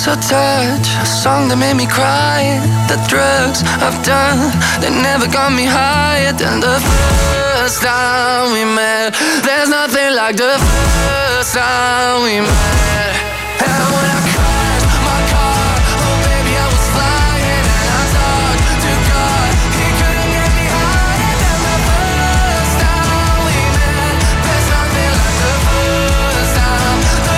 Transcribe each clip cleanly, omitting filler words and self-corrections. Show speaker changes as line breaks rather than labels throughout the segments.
a touch, a song that made me cry. The drugs I've done, they never got me higher than the first time we met. There's nothing like the first time we met. And when I crashed my car, oh baby I was flying. And I talked to God, he couldn't get me higher than the first time we met. There's nothing like the first time we met.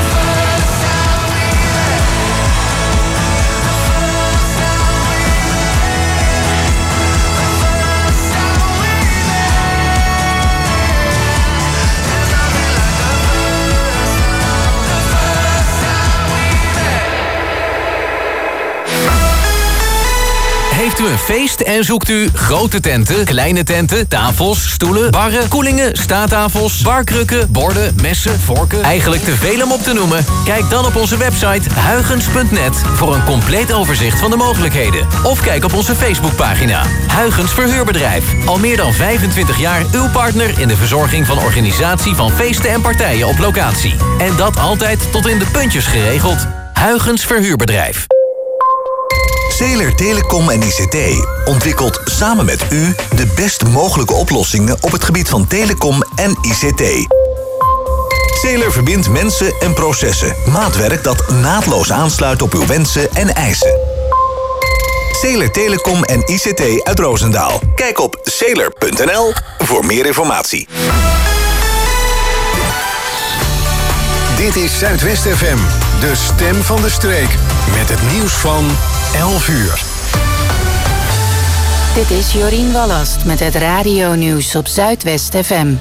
Heeft u een feest en zoekt u grote tenten, kleine tenten, tafels, stoelen, barren, koelingen, staattafels, barkrukken, borden, messen, vorken? Eigenlijk te veel om op te noemen? Kijk dan op onze website huygens.net voor een compleet overzicht van de mogelijkheden. Of kijk op onze Facebookpagina. Huygens Verhuurbedrijf. Al meer dan 25 jaar uw partner in de verzorging van organisatie van feesten en partijen op locatie. En dat altijd tot in de puntjes geregeld. Huygens Verhuurbedrijf.
Zeeler Telecom en ICT ontwikkelt samen met u de best mogelijke oplossingen op het gebied van telecom en ICT. Zeeler verbindt mensen en processen. Maatwerk dat naadloos aansluit op uw wensen en eisen. Zeeler Telecom en ICT uit Roosendaal. Kijk op zeeler.nl voor meer informatie.
Dit is Zuidwest FM, de stem van de streek. Met het nieuws van 11 uur.
Dit is Jorien Wallast met het radionieuws op Zuidwest FM.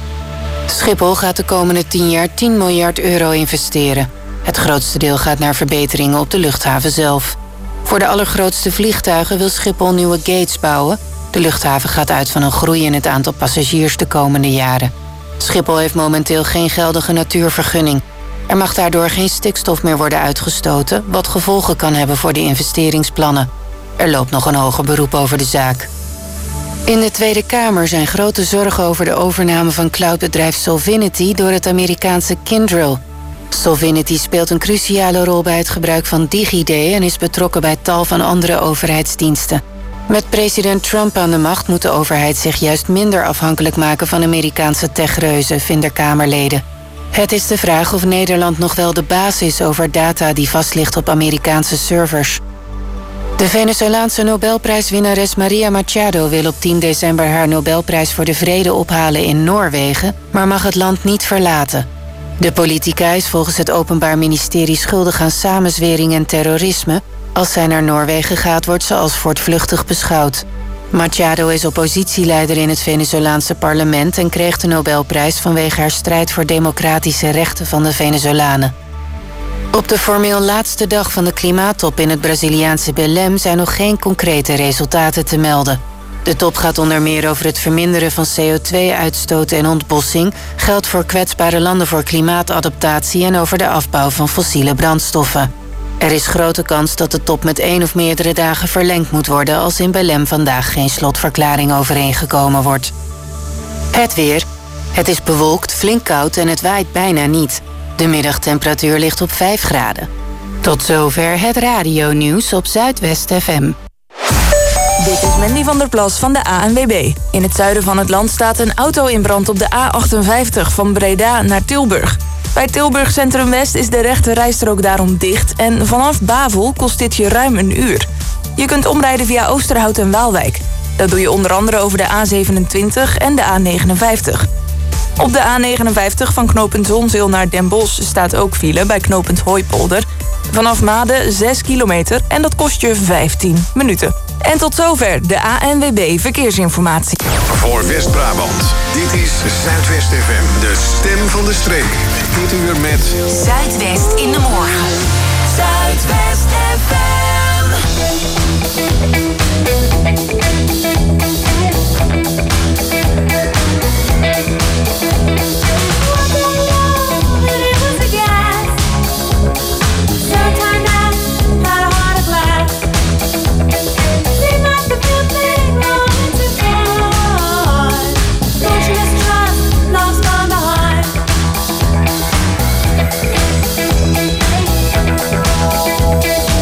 Schiphol gaat de komende 10 jaar 10 miljard euro investeren. Het grootste deel gaat naar verbeteringen op de luchthaven zelf. Voor de allergrootste vliegtuigen wil Schiphol nieuwe gates bouwen. De luchthaven gaat uit van een groei in het aantal passagiers de komende jaren. Schiphol heeft momenteel geen geldige natuurvergunning. Er mag daardoor geen stikstof meer worden uitgestoten, wat gevolgen kan hebben voor de investeringsplannen. Er loopt nog een hoger beroep over de zaak. In de Tweede Kamer zijn grote zorgen over de overname van cloudbedrijf Solvinity door het Amerikaanse Kyndryl. Solvinity speelt een cruciale rol bij het gebruik van DigiD en is betrokken bij tal van andere overheidsdiensten. Met president Trump aan de macht moet de overheid zich juist minder afhankelijk maken van Amerikaanse techreuzen, vinden Kamerleden. Het is de vraag of Nederland nog wel de baas is over data die vast ligt op Amerikaanse servers. De Venezolaanse Nobelprijswinnares Maria Machado wil op 10 december haar Nobelprijs voor de Vrede ophalen in Noorwegen, maar mag het land niet verlaten. De politica is volgens het Openbaar Ministerie schuldig aan samenzwering en terrorisme. Als zij naar Noorwegen gaat, wordt ze als voortvluchtig beschouwd. Machado is oppositieleider in het Venezolaanse parlement en kreeg de Nobelprijs vanwege haar strijd voor democratische rechten van de Venezolanen. Op de formeel laatste dag van de klimaattop in het Braziliaanse Belém zijn nog geen concrete resultaten te melden. De top gaat onder meer over het verminderen van CO2-uitstoot en ontbossing, geld voor kwetsbare landen voor klimaatadaptatie en over de afbouw van fossiele brandstoffen. Er is grote kans dat de top met 1 of meerdere dagen verlengd moet worden als in Belém vandaag geen slotverklaring overeengekomen wordt. Het weer. Het is bewolkt, flink koud en het waait bijna niet. De middagtemperatuur ligt op 5 graden. Tot zover het radionieuws op Zuidwest FM.
Dit is Mandy van der Plas van de ANWB. In het zuiden van het land staat een auto in brand op de A58 van Breda naar Tilburg. Bij Tilburg Centrum West is de rechte rijstrook daarom dicht en vanaf Bavel kost dit je ruim een uur. Je kunt omrijden via Oosterhout en Waalwijk. Dat doe je onder andere over de A27 en de A59. Op de A59 van knooppunt Zonzeel naar Den Bosch staat ook file bij knooppunt Hooipolder. Vanaf Maden 6 kilometer en dat kost je 15 minuten. En tot zover de ANWB Verkeersinformatie.
Voor West-Brabant, dit is Zuidwest FM, de stem van de streek. Dit uur met
Zuidwest in de morgen. Zuidwest FM.
Yeah.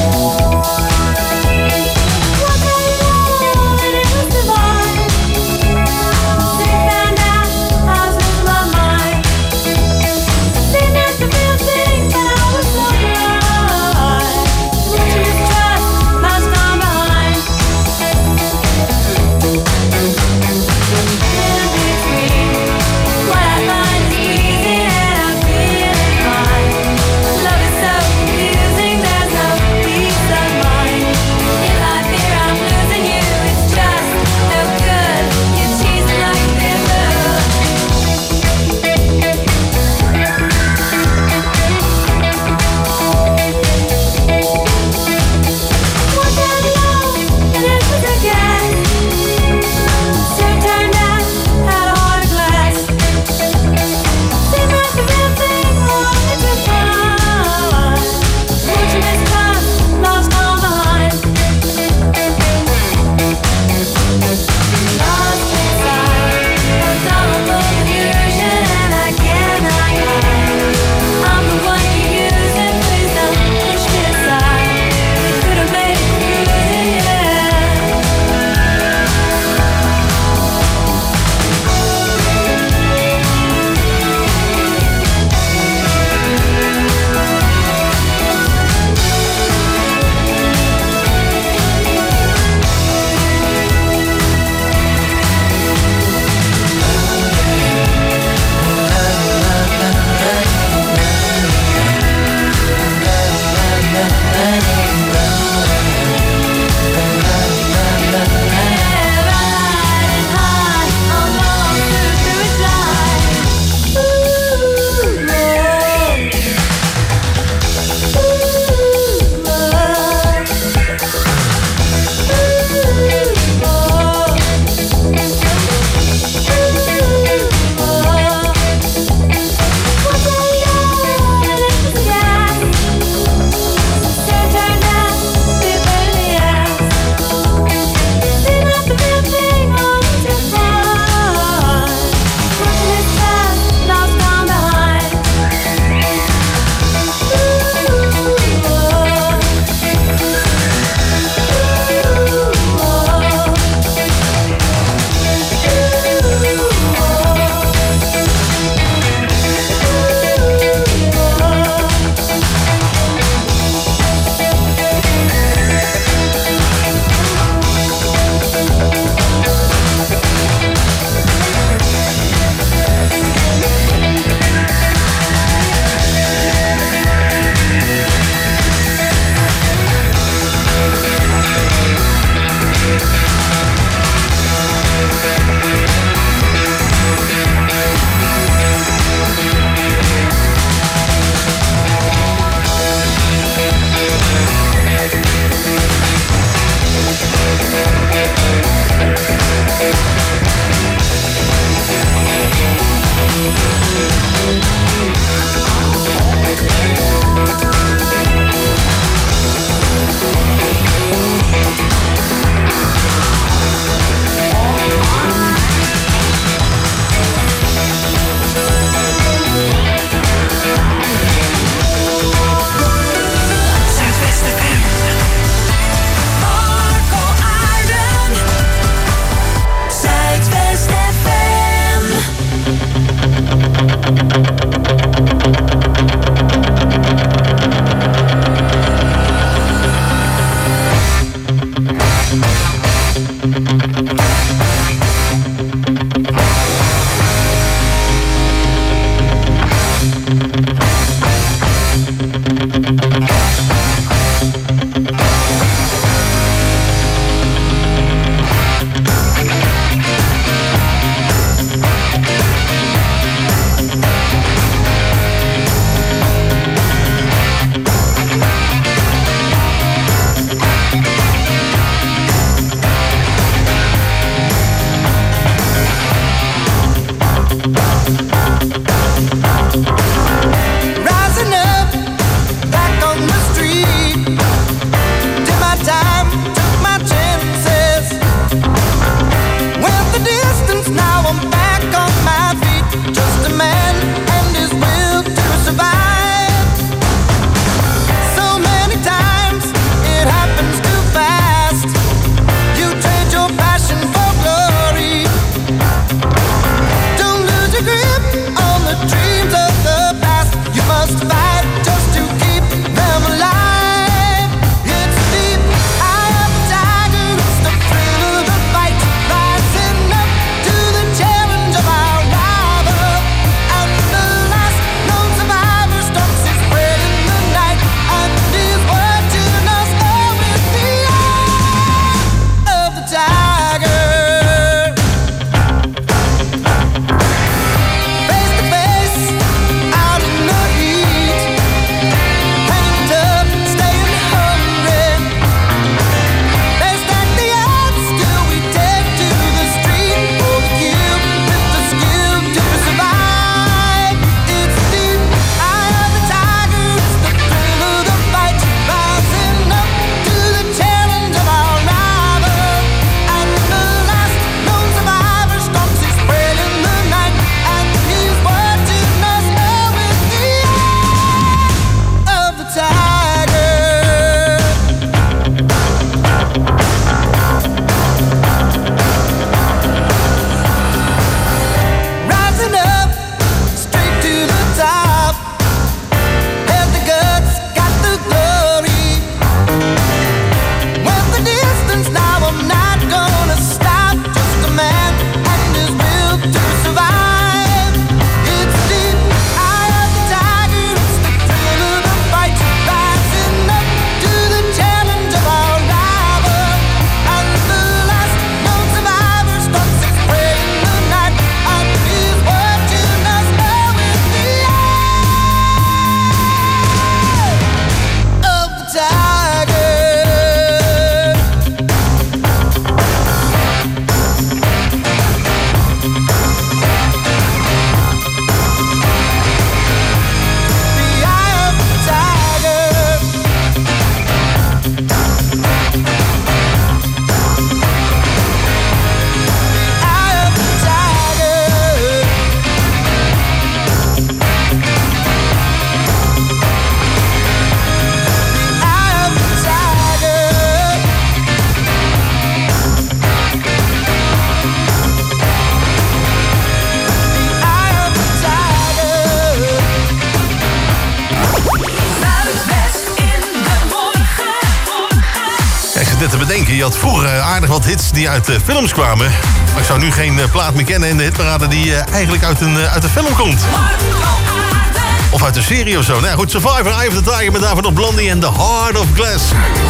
denken. Je had vroeger aardig wat hits die uit films kwamen. Maar ik zou nu geen plaat meer kennen in de hitparade die eigenlijk uit een film komt. Of uit een serie of zo. Nou ja, goed, Survivor, Eye of the Tiger met daarvoor nog Blondie en The Heart of Glass.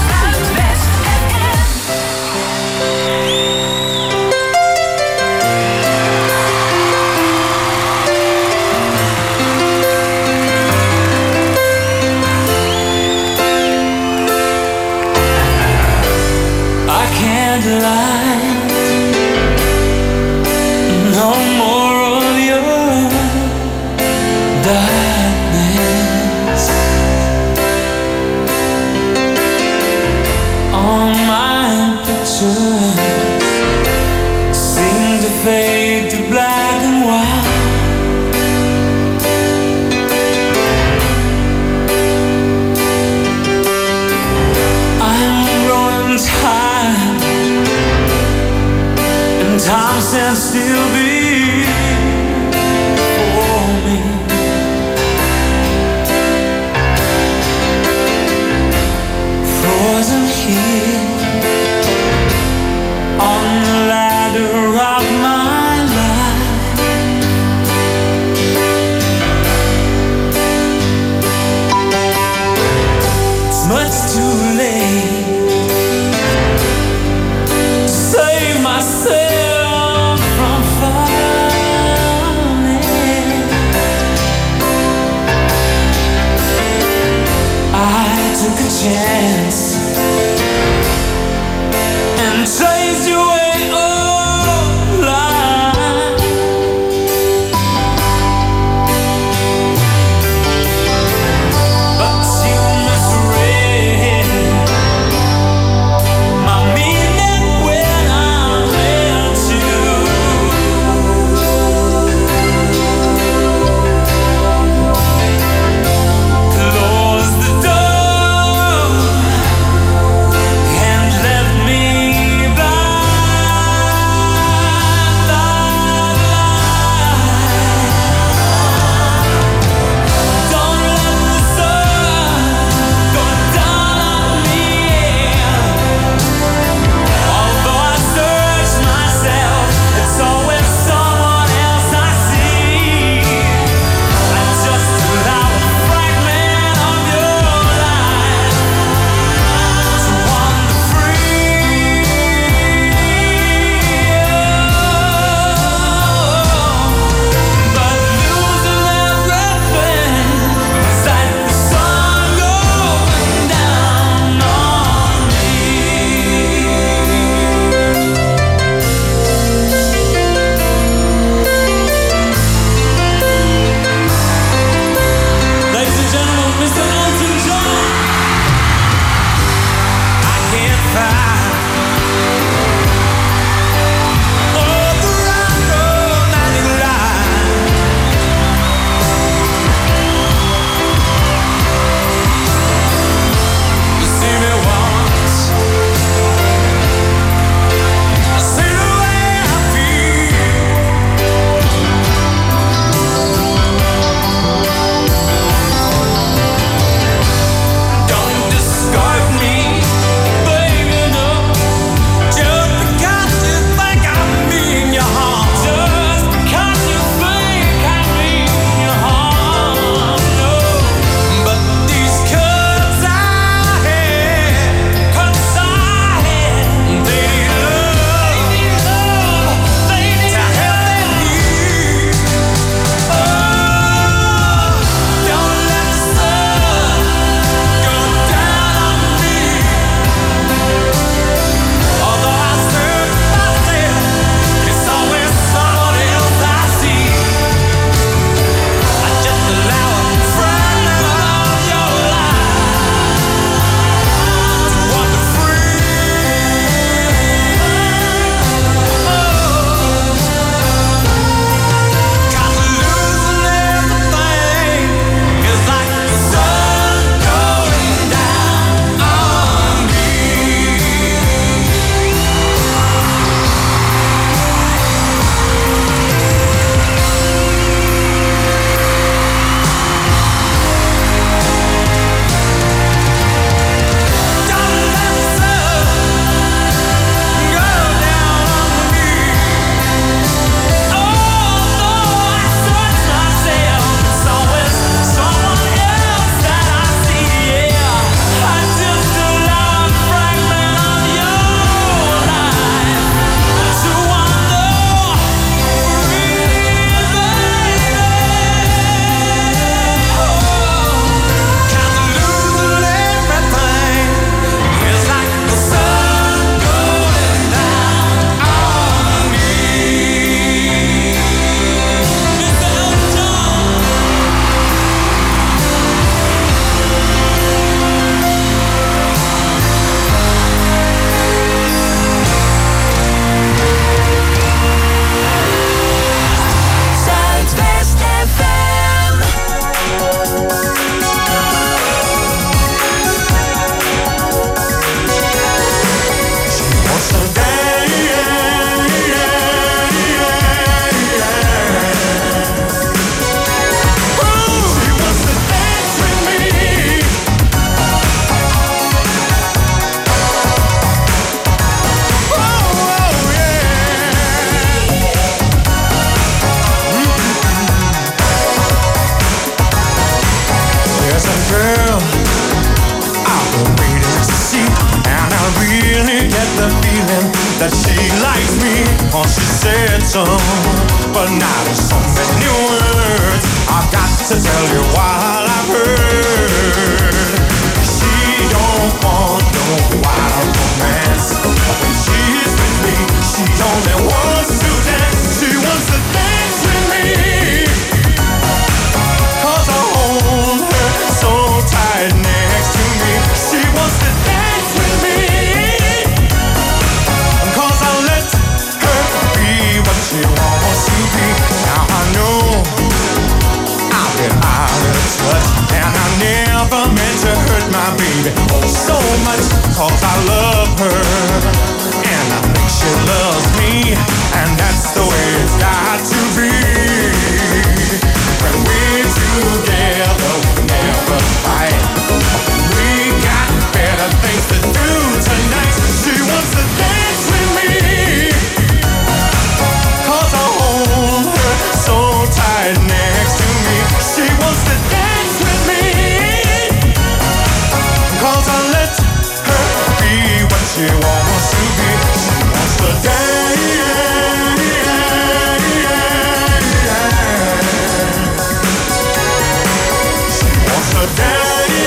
Candlelight, no more of your darkness. All my pictures seem to fade to black and white. I'm growing tired. Time stands still before me. Frozen here on the ladder of my life. It's much too late to save myself. Took a chance song, but now there's so many words I've got to tell you while I've heard. She don't want no wild romance. When she's with me, she only wants to dance. She wants to dance with me, 'cause I hold her so tight next to me. She wants to dance with me, 'cause I let her be what she wants to be. Now I know I've been out of touch, and I never meant to hurt my baby so much, 'cause I love her, and I think she loves me, and that's the way it's got to be. When we're together, we never fight. We got better things to do tonight. She wants to dance with me, 'cause I hold her so tight next to me. She wants to dance with me, 'cause I let her be what she wants to be. She wants to dance. She wants to dance.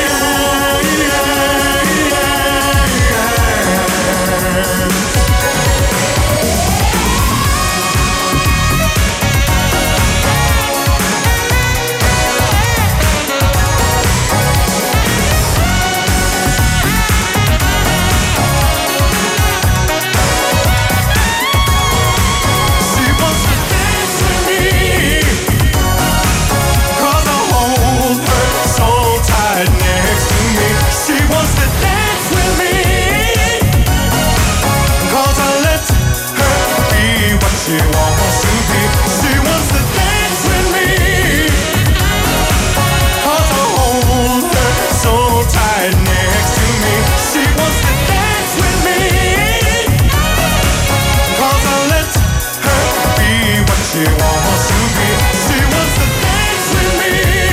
She wants to be. She wants to dance with me, 'cause I hold her so tight next to me. She wants to dance with me, 'cause I let her be what she wants to be. She wants to dance with me,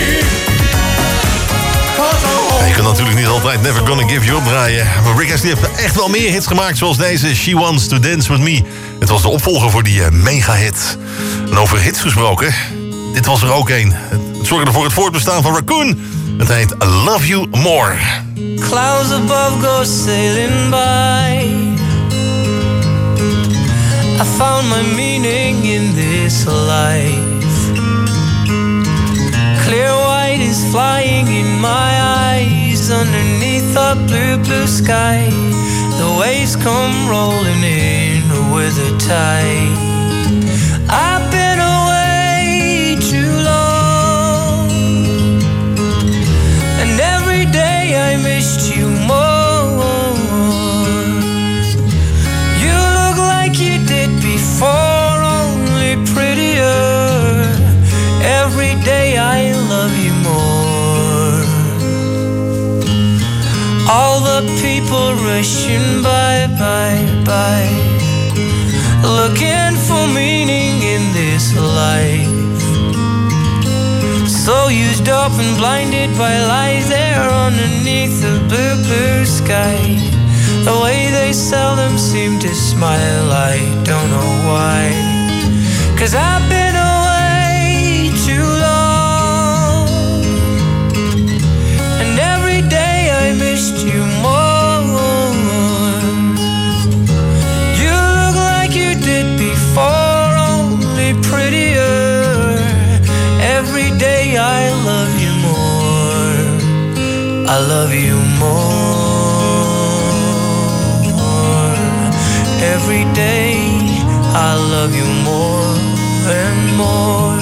'cause I hold.
Je kan natuurlijk niet altijd Never Gonna Give You Up draaien. Maar Rick Astley heeft echt wel meer hits gemaakt, zoals deze She Wants to Dance With Me. Het was de opvolger voor die mega-hit. En over hits gesproken, dit was er ook een. Het zorgde voor het voortbestaan van Raccoon. Het heet I Love You More.
Clouds above go sailing by. I found my meaning in this life. Clear white is flying in my eyes. Underneath the blue, blue sky. The waves come rolling in with a tide. I've been away too long, and every day I missed you more. You look like you did before, only prettier. Every day I love you more. All the people rushing by, by, looking for meaning in this life. So used up and blinded by lies there underneath the blue, blue sky. The way they seldom seem to smile, I don't know why. 'Cause I've been away too long, and every day I missed you more. Before, only prettier. Every day I love you more. I love you more. Every day I love you more and more.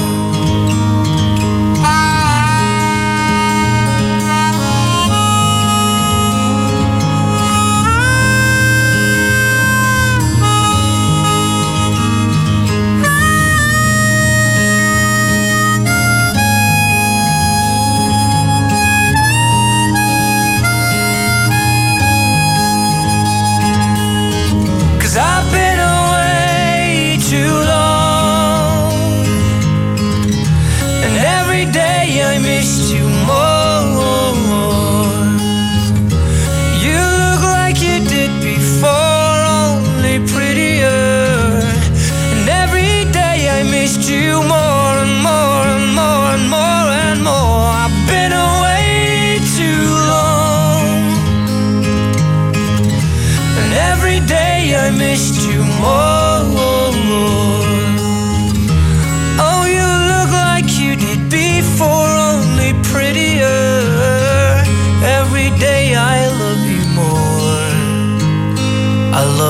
Prettier, and every day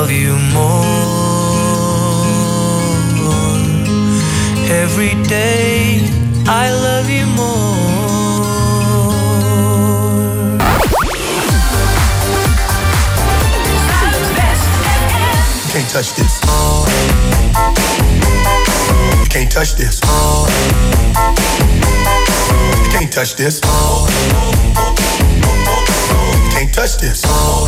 love you more. Every day I love you more.
You can't touch this. You can't touch this. You can't touch this. You can't touch this.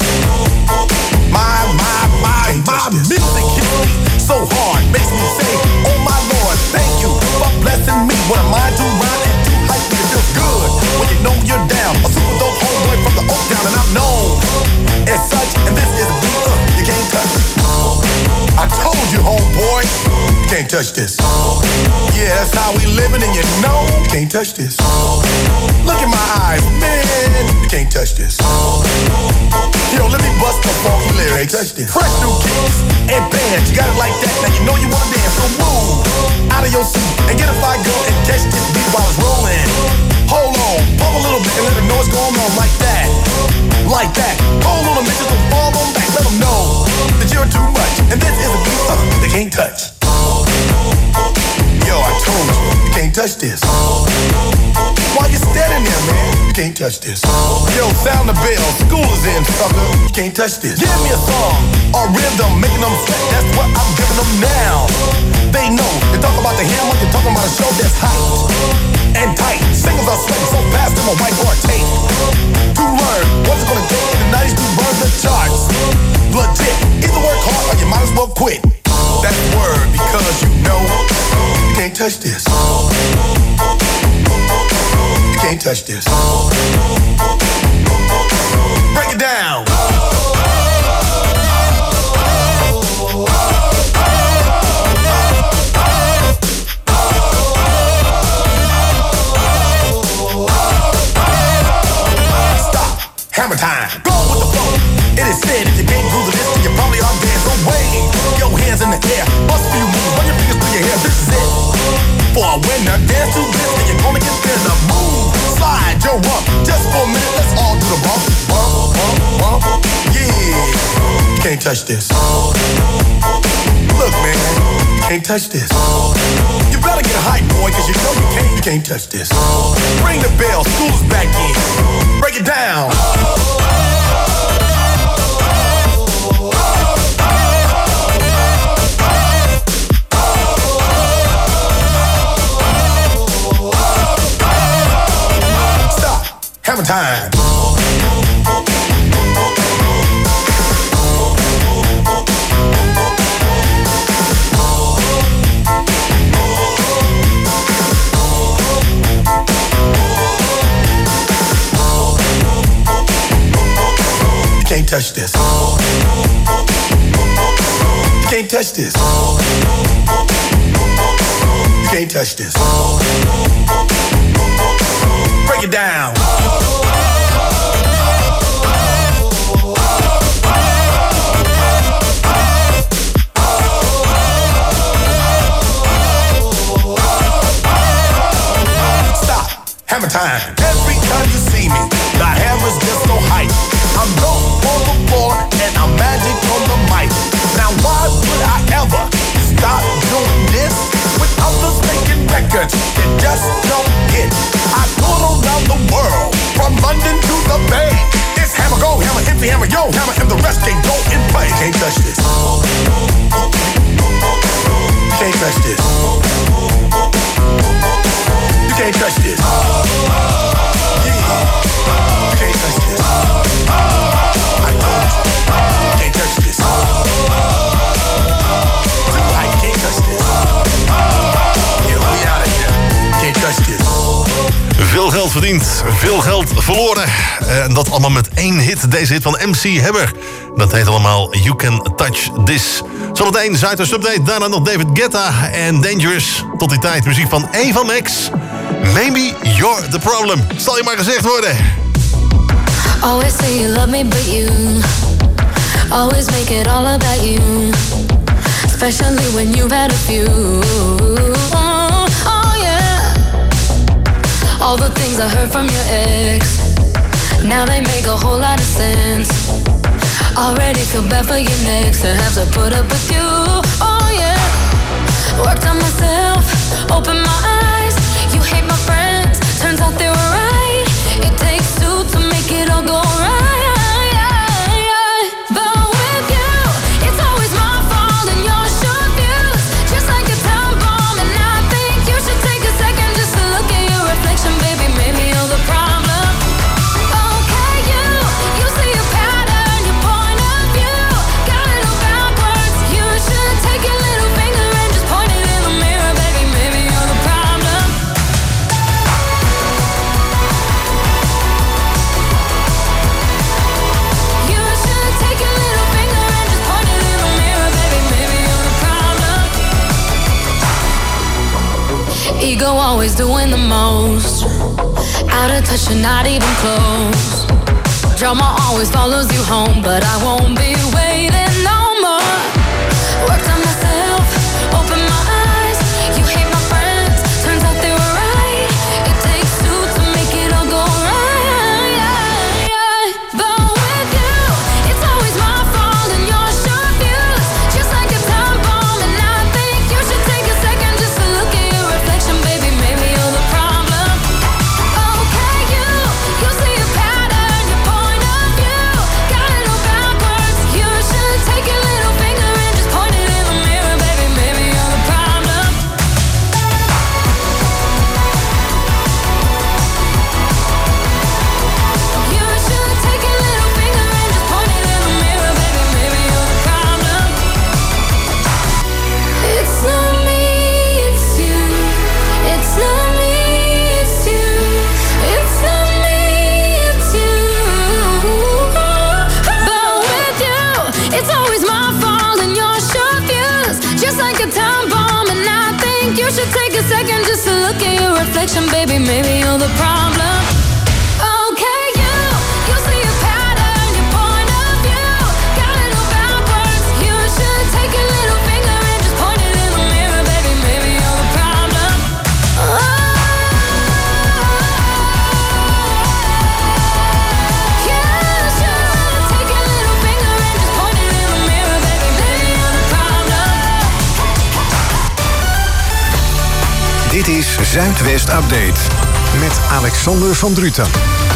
My music hits me so hard, makes me say, oh my Lord, thank you for blessing me. What am I to rhyme and to hype me? It feels good when you know you're down. A super dope homeboy from the Oak Town, and I'm known as such. And this is a beat you can't touch. I told you, homeboy, you can't touch this. Yeah, that's how we living, and you know you can't touch this. Look in my eyes, man, you can't touch this. Yo, let me bust the funky lyrics. Fresh new kicks and bands, you got it like that. Now you know you wanna dance, so move out of your seat and get a fire girl and catch this beat while it's rolling. Hold on, pump a little bit and let them know what's going on like that. Like that. Hold on a minute, just fall on back. Let them know that you're too much. And this is a beat they can't touch. Yo, I told you can't touch this. Why you standing there, man? You can't touch this. Yo, sound the bell. School is in, sucker. You can't touch this. Give me a song or rhythm, making them sweat. That's what I'm giving them now. They know. You talk about the hammer, you're talking about a show that's hyped and tight. Singles are sweating so fast, them a whiteboard tape. To learn what's it gonna take in the 90s to burn the charts. Legit. Either work hard or you might as well quit. That's word because you know you can't touch this. You can't touch this. Break it down. Stop. Hammer time. Go with the flow. It is said if you can't do this, then you probably are dead. So wave your hands in the air. Bust a few moves. Run your fingers through your hair. This is it. For a winner, dance to this, and you're gonna get there. The move, slide your rump. Just for a minute, let's all do the bump, bump, bump, bump. Yeah, you can't touch this. Look, man, you can't touch this. You better get hype, boy, cause you know you can't touch this. Ring the bell, school's back in. Break it down. Hammer time. You can't touch this. You can't touch this. You can't touch this. Break it down. Stop. Hammer time. Every time you see me, the hammer's just so hype. I'm dope on the floor and I'm magic on the mic. Now why would I ever stop doing this? With others making records that just don't hit. I tour around the world, from London to the Bay. It's hammer, go, hammer, empty hammer, yo, hammer, and the rest can go and play. You can't touch this. You can't touch this. You can't touch this. Yeah. You can't touch this. I told you. You can't touch this. I can't touch this. Yeah, we out of here. You can't touch this.
Veel geld verdiend, veel geld verloren. En dat allemaal met één hit. Deze hit van MC Hammer. Dat heet allemaal You Can Touch This. Zometeen Zuiders Update. Daarna nog David Guetta en Dangerous. Tot die tijd muziek van Eva Max. Maybe You're the Problem. Zal je maar gezegd worden.
Always say you love me but you always make it all about you. Especially when you've had a few. Oh yeah. All the things I heard from your ex, now they make a whole lot of sense. Already feel bad for your next to have to put up with you. Oh yeah. Worked on myself, opened my eyes. You hate my friends, turns out they were right. It takes two to make it all go right. But with you, it's always my fault and your short views. Just like a time bomb, and I think you should take a second just to look at your reflection, baby. Maybe you're the problem. Okay, you see a pattern, your point of view. Got it all backwards. You should take your little finger and just point it in the mirror, baby. Maybe you're the problem. You should take your little finger and just point it in the mirror, baby. Maybe you're the problem. Ego always doing the most. Out of touch, you're not even close. Drama always follows you home, but I won't be waiting no more. Worked on myself, opened my eyes. You hate my friends, turns out they were right. It takes two to make it all go right. But with you, it's always my fault and your short views. Just like a time bomb, and I think you should take a second just to look at your reflection, baby. Maybe you're the problem. Okay, you see a pattern, your point of view. Got it all backwards. You should take your little finger and just point it in the mirror, baby. Maybe you're the problem. You should take your little finger and just point it in the mirror, baby. Maybe you're the problem. It's not me, it's you. It's not me, it's you. It's not me, it's you. But with you, it's always my fault and your short views. Just like a time bomb, and I think you should take a second just to look at your reflection, baby. Maybe you're the problem. Okay, you see a pattern, your point of view. Got it all backwards. You should take your little finger and just point it in the mirror, baby. Maybe you're the problem. You should take your little finger and just point it in the mirror, baby. Maybe you're the problem.
Dit is Zuidwest Update met Alexander van Druten.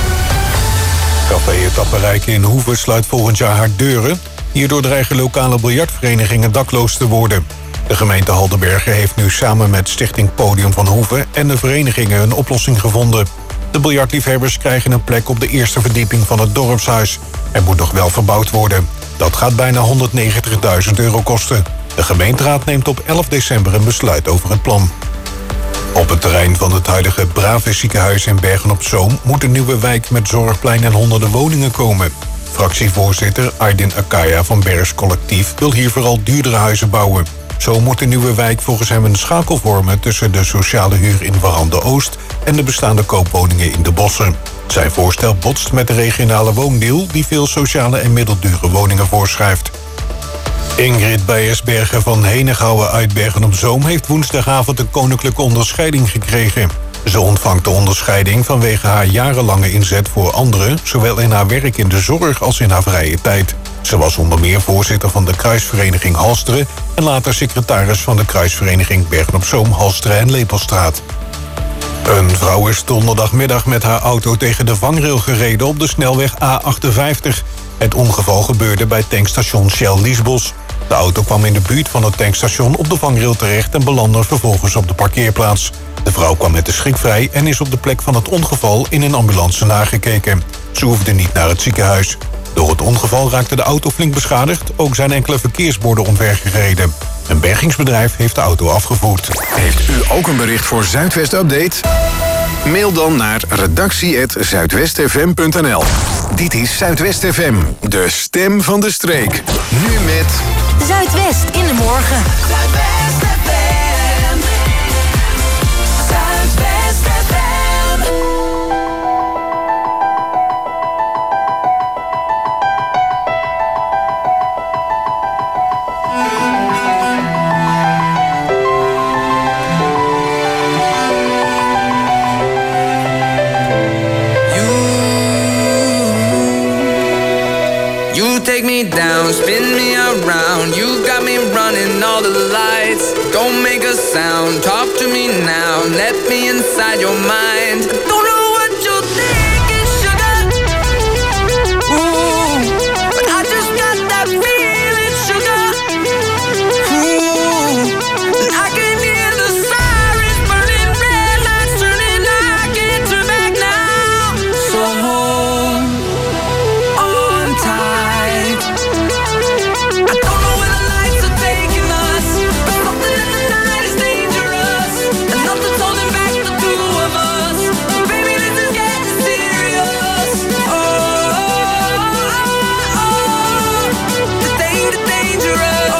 Café Tapperijke in Hoeve sluit volgend jaar haar deuren. Hierdoor dreigen lokale biljartverenigingen dakloos te worden. De gemeente Haldenbergen heeft nu samen met Stichting Podium van Hoeve en de verenigingen een oplossing gevonden. De biljartliefhebbers krijgen een plek op de eerste verdieping van het dorpshuis. Er moet nog wel verbouwd worden. Dat gaat bijna €190.000 kosten. De gemeenteraad neemt op 11 december een besluit over het plan. Op het terrein van het huidige Braves ziekenhuis in Bergen-op-Zoom moet een nieuwe wijk met zorgplein en honderden woningen komen. Fractievoorzitter Aydin Akaya van Bergs Collectief wil hier vooral duurdere huizen bouwen. Zo moet de nieuwe wijk volgens hem een schakel vormen tussen de sociale huur in Warande Oost en de bestaande koopwoningen in de bossen. Zijn voorstel botst met de regionale woondeal die veel sociale en middeldure woningen voorschrijft. Ingrid Beiersbergen van Henegouwen uit Bergen-op-Zoom heeft woensdagavond een koninklijke onderscheiding gekregen. Ze ontvangt de onderscheiding vanwege haar jarenlange inzet voor anderen, zowel in haar werk in de zorg als in haar vrije tijd. Ze was onder meer voorzitter van de kruisvereniging Halsteren en later secretaris van de kruisvereniging Bergen-op-Zoom, Halsteren en Lepelstraat. Een vrouw is donderdagmiddag met haar auto tegen de vangrail gereden op de snelweg A58. Het ongeval gebeurde bij tankstation Shell Liesbos. De auto kwam in de buurt van het tankstation op de vangrail terecht en belandde vervolgens op de parkeerplaats. De vrouw kwam met de schrik vrij en is op de plek van het ongeval in een ambulance nagekeken. Ze hoefde niet naar het ziekenhuis. Door het ongeval raakte de auto flink beschadigd. Ook zijn enkele verkeersborden omvergereden. Een bergingsbedrijf heeft de auto afgevoerd.
Heeft u ook een bericht voor Zuidwest Update? Mail dan naar redactie@zuidwestfm.nl. Dit is Zuidwest FM, de stem van de streek. Nu met...
Zuidwest in de morgen. Zuidwest FM. Zuidwest FM.
You take me me down, spin me around. You got me running all the lights. Don't make a sound, talk to me now. Let me inside your mind. Don't know what you're thinking, sugar. Ooh, but I just got that feeling, sugar. Ooh, and I can hear the sirens burning, red lights turning. I can't turn back now. So hold on tight. I don't know where the lights are taking us, but something in the night is dangerous, and nothing's holding back the two of us. Baby, this is getting serious. Oh, the dangerous.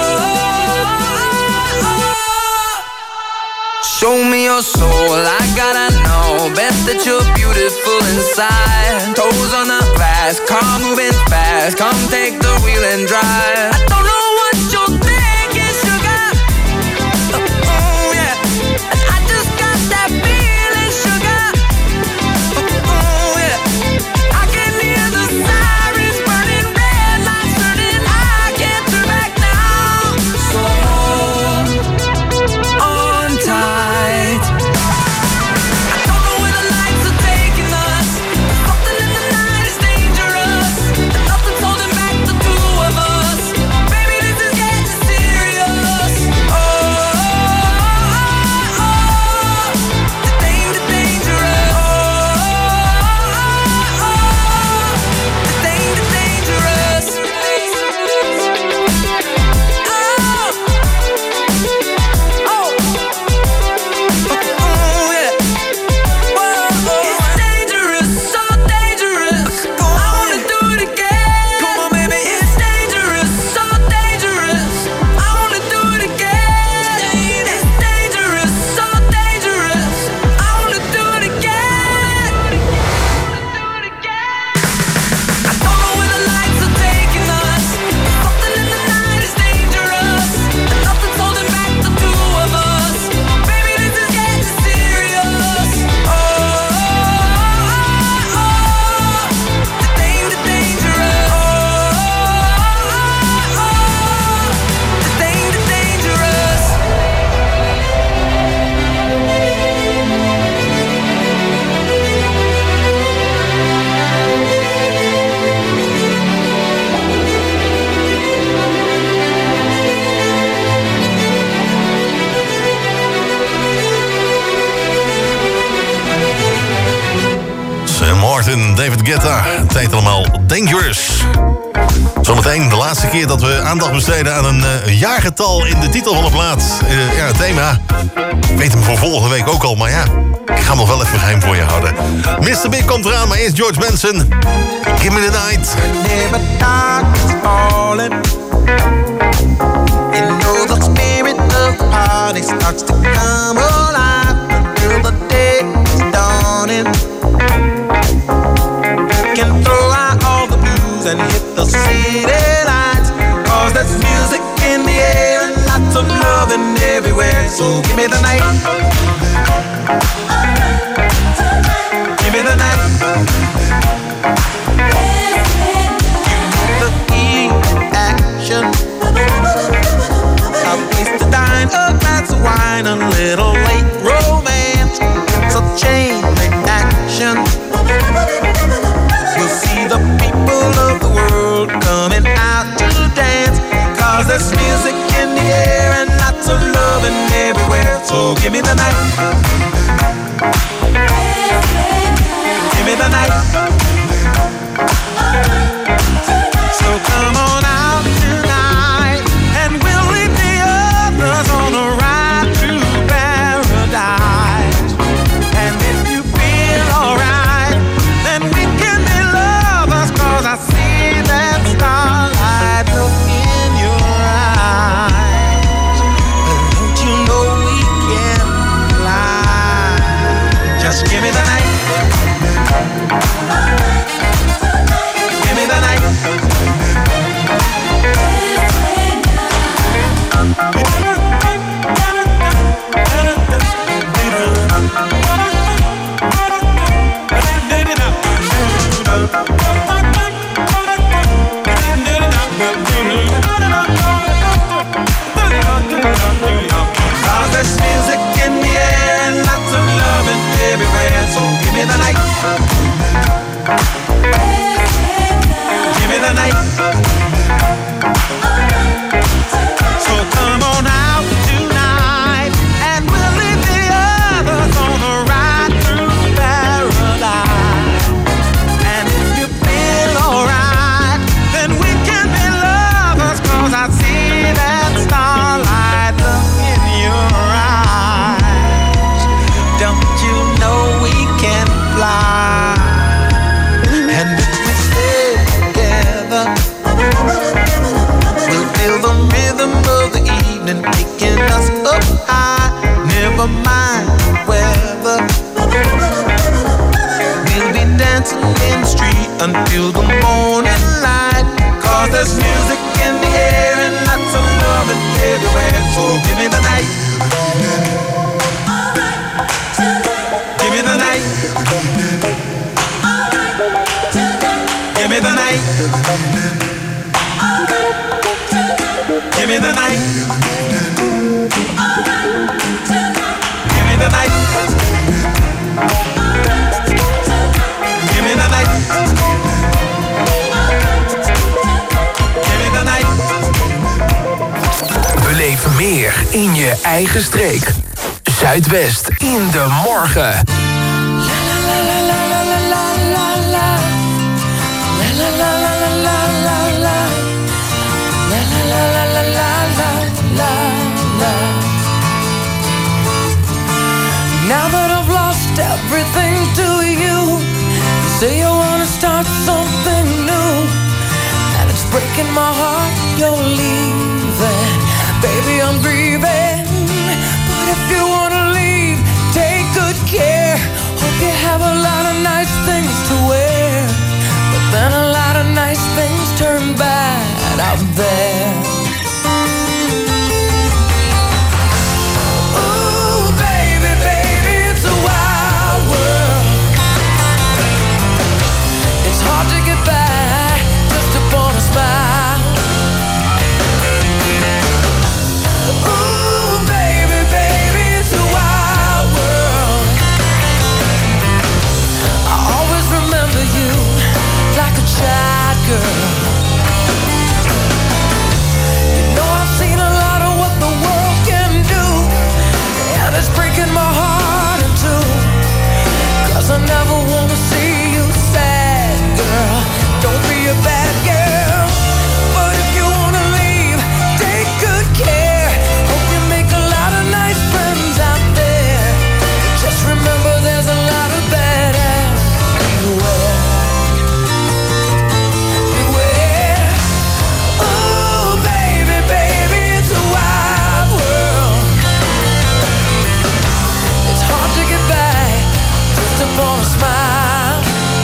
Show me your soul, I gotta know. Bet that you're beautiful inside. Toes on the glass, car moving fast. Come take the wheel and drive. I don't know what you're thinking, sugar. Oh, yeah. And I just got that feeling, sugar. Oh, yeah. I can hear the sirens burning, red lights turning. I can't turn back now. So hold on tight. I don't know where the lights are taking us. Something in the night is dangerous, and nothing's holding back the two of us. Baby, this is getting serious. Oh, the dangerous. The dangerous. Oh, yeah. It's dangerous, so dangerous. I wanna do it again. Come on, baby. It's dangerous, so dangerous. I wanna do it again. It's dangerous, so dangerous. I wanna do it again. I don't know where the lights are taking us. Something in the night is dangerous, and nothing's holding back the two of us. Baby, this is getting serious. Oh, the dangerous. The dangerous.
Sam Martin, David Guetta. Het heet allemaal Dangerous. Zometeen de laatste keer dat we aandacht besteden aan een jaargetal in de titel van de plaat. Ja, het thema. Ik weet hem voor volgende week ook al, maar ja, ik ga hem nog wel even geheim voor je houden. Mr. Big komt eraan, maar eerst George Benson. Give me the night.
Never darkness falling. You know the spirit of the party starts to come alive until the day is dawning. You can throw out all the blues and hit the city lights, 'cause there's music in the air and lots of loving everywhere. So give me the night. Give me the night. The heat, action, a place to dine, a glass of wine, a little late romance. So chain action. You'll see the people of the world coming out to dance, 'cause there's music in the air and lots of loving everywhere. So give me the night. Give me the night. So come on out tonight, and we'll leave the others on a ride to paradise. And if you feel alright, then we can be lovers, 'cause I see that starlight look in your eyes. And don't you know we can fly? Just give me the night. Give me the night. until the morning light. 'Cause there's music in the air and lots of loving everywhere. So give me the night. Give me the night. Give me the night. Give me the night. Give me the night. Give me the night. Give me the night.
Beleef meer in je eigen streek. Zuidwest in de morgen.
Now that I've lost everything to you, you say you wanna start something new, and it's breaking my heart you're leaving. Baby, I'm grieving, but if you wanna leave, take good care. Hope you have a lot of nice things to wear, but then a lot of nice things turn bad out there. Hard to get by just upon a smile. Ooh, baby, baby, it's a wild world. I always remember you like a child girl. You know I've seen a lot of what the world can do, and it's breaking my heart in two. 'Cause I never wanna see you sad, girl. Don't be a bad girl. But if you wanna leave, take good care. Hope you make a lot of nice friends out there. Just remember there's a lot of bad ass beware. Beware. Ooh, baby, baby, it's a wild world. It's hard to get by just upon a smile.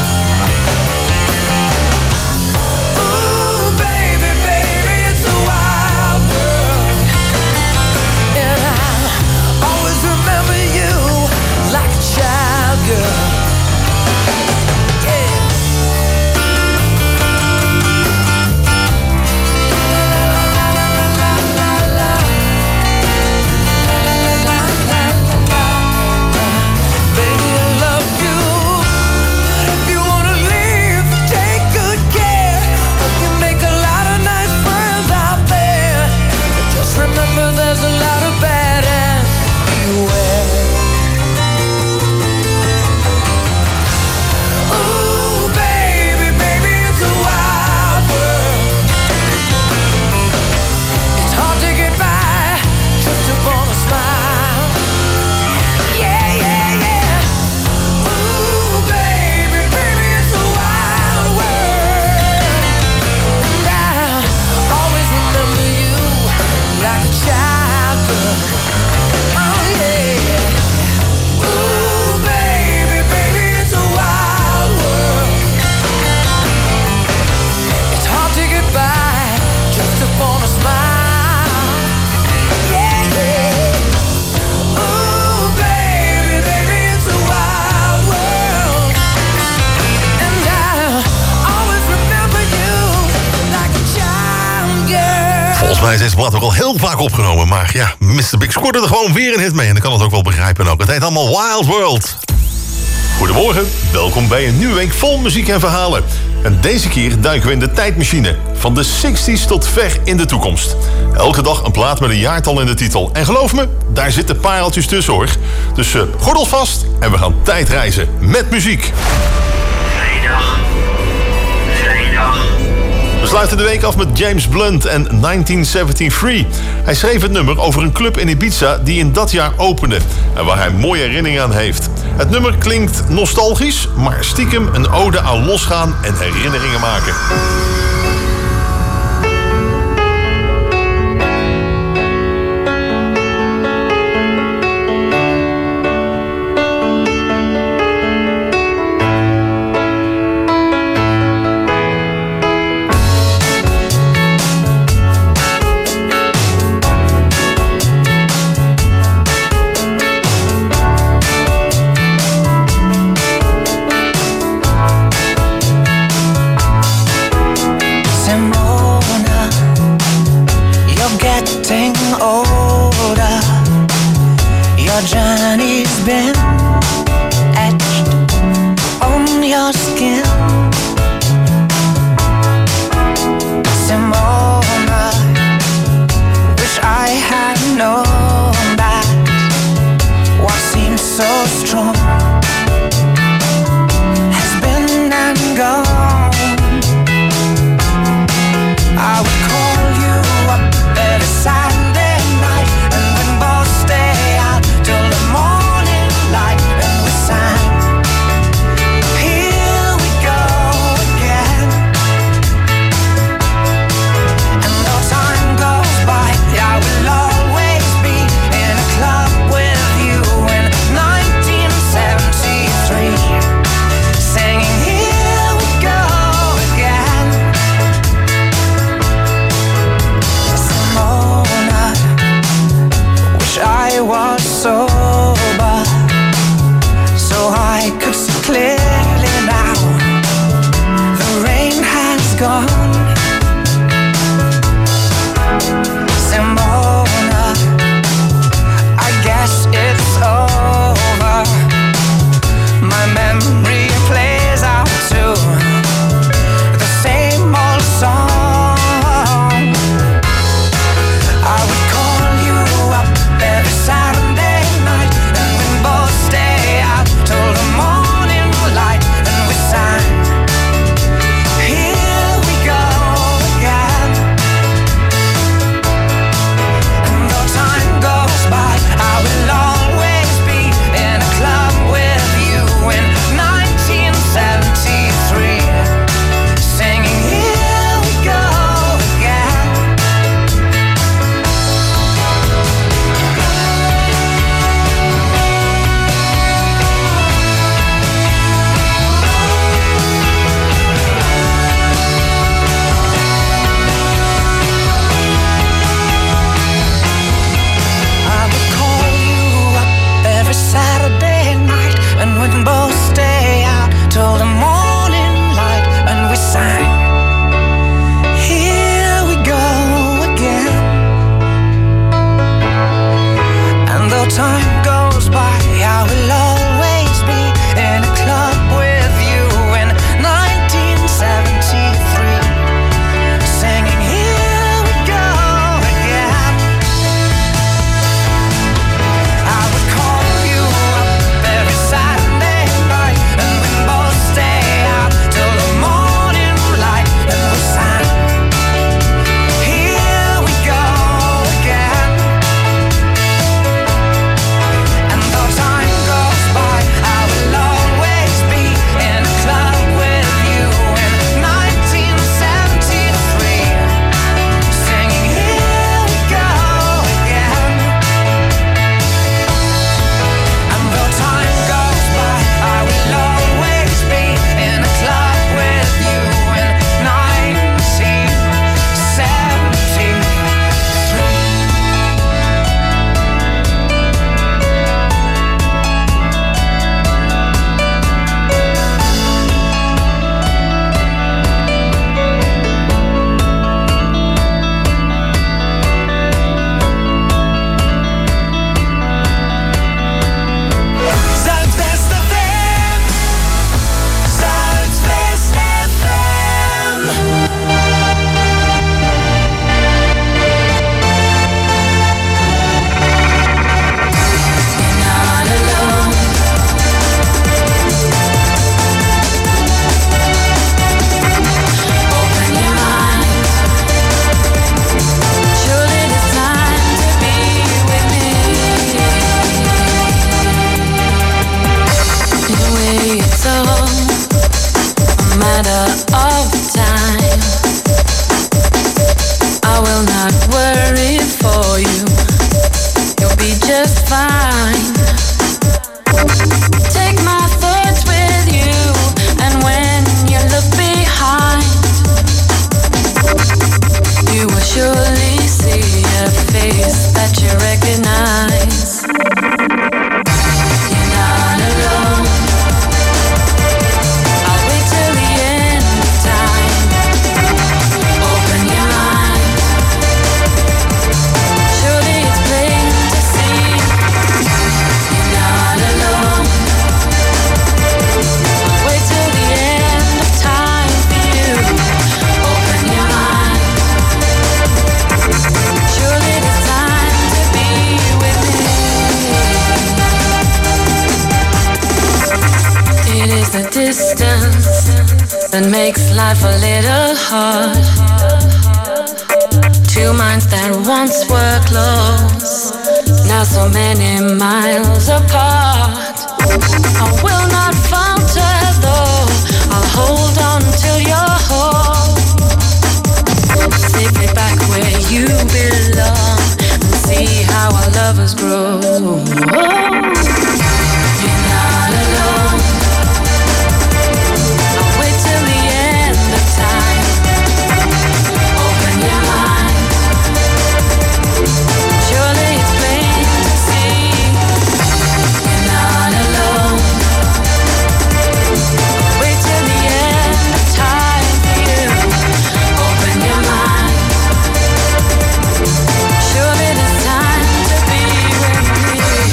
Ooh, baby, baby, it's a wild world. And I'll always remember you like a child girl. Yeah. Baby, I love you. But if you wanna leave, take good care. Hope you make a lot of nice friends out there. But just remember there's a lot of bad ass beware. Ooh, baby, baby, it's a wild world. It's hard to get by just upon a smile. Yeah, yeah, yeah. Ooh, baby, baby, it's a wild world. And I'll always remember you like a child girl. Oh, yeah. Ooh, baby, baby, it's a wild world. It's hard to get by just upon a smile. Yeah, yeah. Ooh, baby, baby, it's a wild world. And I'll always remember you like a child girl.
Volgens mij is deze plaat ook al heel vaak opgenomen. Maar ja, Mr. Big scoorde er gewoon weer een hit mee. En ik kan het ook wel begrijpen ook. Het heet allemaal Wild World. Goedemorgen, welkom bij een nieuwe week vol muziek en verhalen. En deze keer duiken we in de tijdmachine. Van de 60s tot ver in de toekomst. Elke dag een plaat met een jaartal in de titel. En geloof me, daar zitten pareltjes tussen hoor. Dus gordel vast en we gaan tijdreizen met muziek.
Vrijdag.
We sluiten de week af met James Blunt en 1973. Hij schreef het nummer over een club in Ibiza die in dat jaar opende. En waar hij mooie herinneringen aan heeft. Het nummer klinkt nostalgisch, maar stiekem een ode aan losgaan en herinneringen maken.
home has been and gone. I would call you up every Saturday night, and we'd both stay out till the morning light, and we sang, here we go again. And though time goes by, I will always be in a club with you in 1973, singing here we go again. Simona, wish I was sober so I could see clearly now. The rain has gone. Simona, I guess it's over. My memory plays out to the same old song. I would call you up every Saturday night, and we'd both stay out till the morning
distance that makes life a little hard. Two minds that once were close, now so many miles apart. I will not falter though, I'll hold on till you're whole. Take me back where you belong and see how our lovers grow. You're not alone. I'll wait till the end of time. Open your mind. Surely it's plain to see. You're not alone. I'll wait till the end of time for you. Open your mind. Surely it's time to be with me.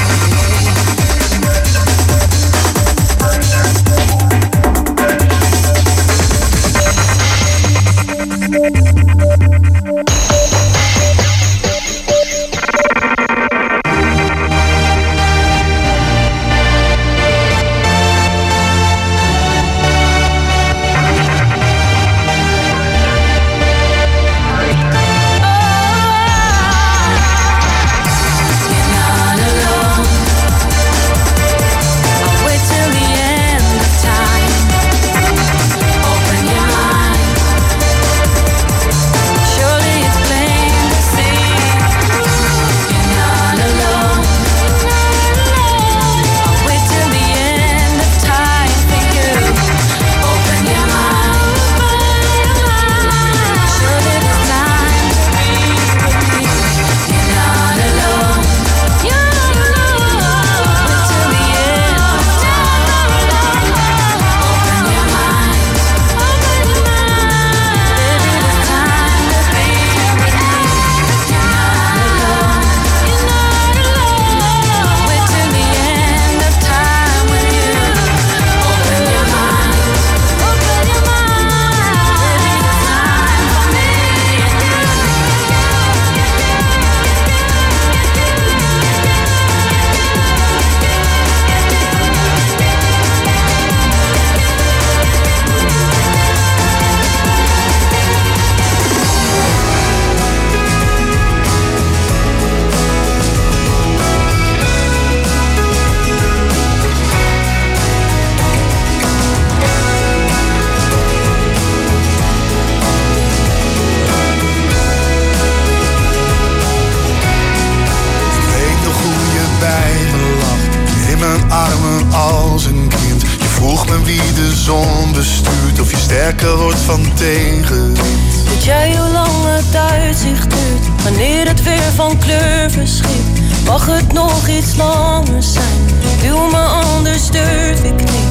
sterker wordt van tegenwind.
Weet jij hoe lang het uitzicht duurt? Wanneer het weer van kleur verschiet? Mag het nog iets langer zijn? Wil me anders durf ik niet.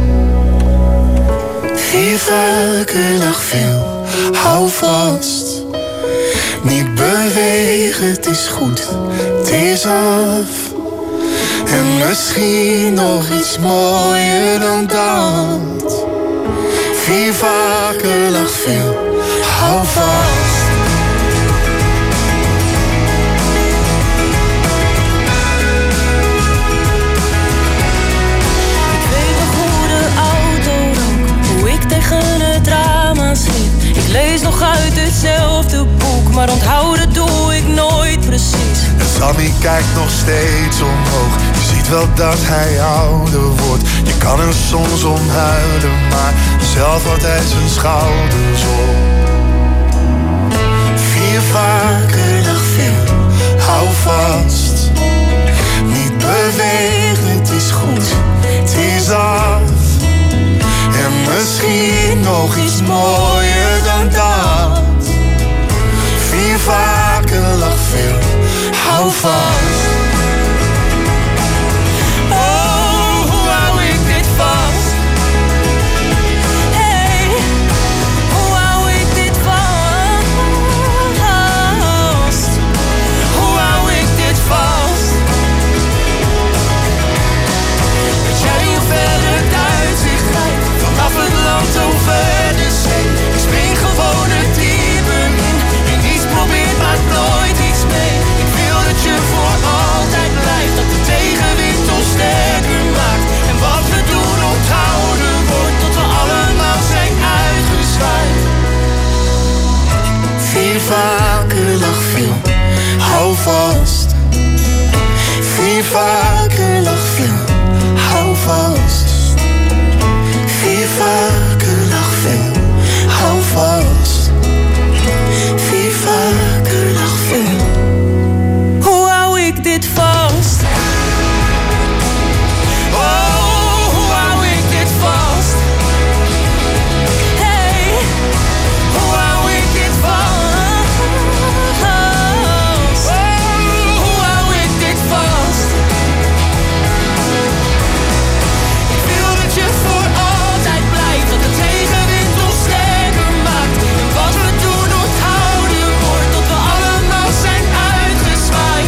Viva que nog veel, hou vast. Niet bewegen, het is goed, het is af. En misschien nog iets mooier dan dat. Viva que nog veel, hou vast.
Ik weet nog hoe de auto rook, hoe ik tegen het raam aansliep. Ik lees nog uit hetzelfde boek, maar onthouden doe ik nooit precies.
En Sammy kijkt nog steeds omhoog. Je ziet wel dat hij ouder wordt. Je kan er soms om huilen, maar zelf houdt hij zijn schouders op. Vier vaker nog veel, hou vast. Niet bewegen, het is goed, het is af. En misschien nog iets mooier dan dat. Vier vaker nog veel, hou vast.
Oh, hoe hou ik dit vast? Hey, hoe hou ik dit vast? Hoe hou ik dit vast? Weet jij hoe ver het uitzicht lijkt? Vanaf het land over de zee. Ik spring gewoon het dieper in. En niets probeert, maakt nooit iets mee. Ik wil dat je voor
vast. Vier vaker lach veel, hou vast. Vier vaker lach veel, hou vast. Vier vaker lach veel.
Hoe hou ik dit vast? Oh, hoe hou ik dit vast? Hey, hoe hou ik dit vast? Oh, hoe hou ik dit vast? Ik wil dat je voor altijd blijft, dat de tegenwind ons sterker maakt. En wat we doen onthouden wordt, tot we allemaal zijn uitgezwaaid.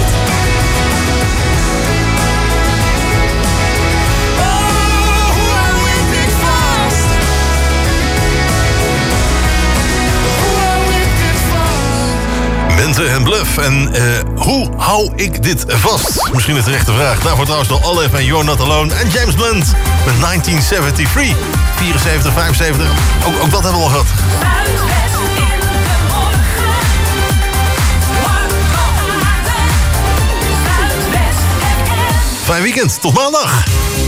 Bente en Bluff. En hoe hou ik dit vast? Misschien een terechte vraag. Daarvoor trouwens nog Olive en You're Not Alone. En James Blunt met 1973. 74, 75. Ook dat hebben we al gehad. Fijn weekend. Tot maandag.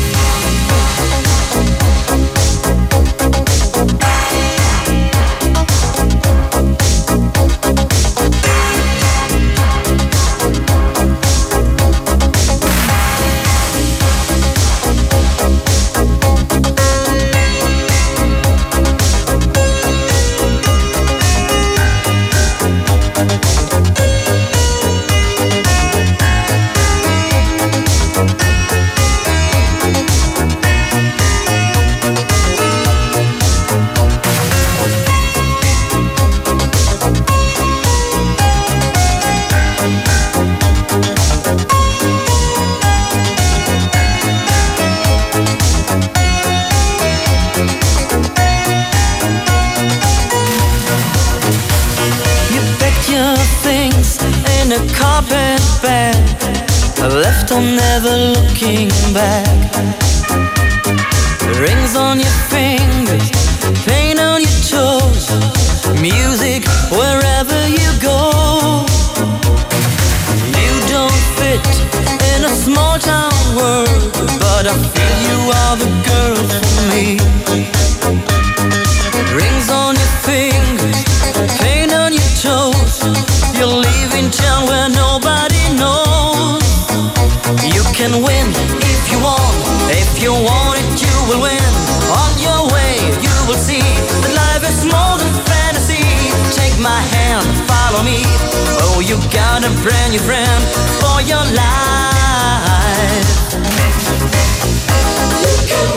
carpet bag left on never looking back. Rings on your fingers, paint on your toes, music wherever you go. You don't fit in a small town world, but I feel you are the girl for me. Rings on your fingers, paint on your toes, you're leaving town where nobody knows. You can win if you want it you will win. On your way you will see that life is more than fantasy. Take my hand, follow me. Oh, you got a brand new friend for your life.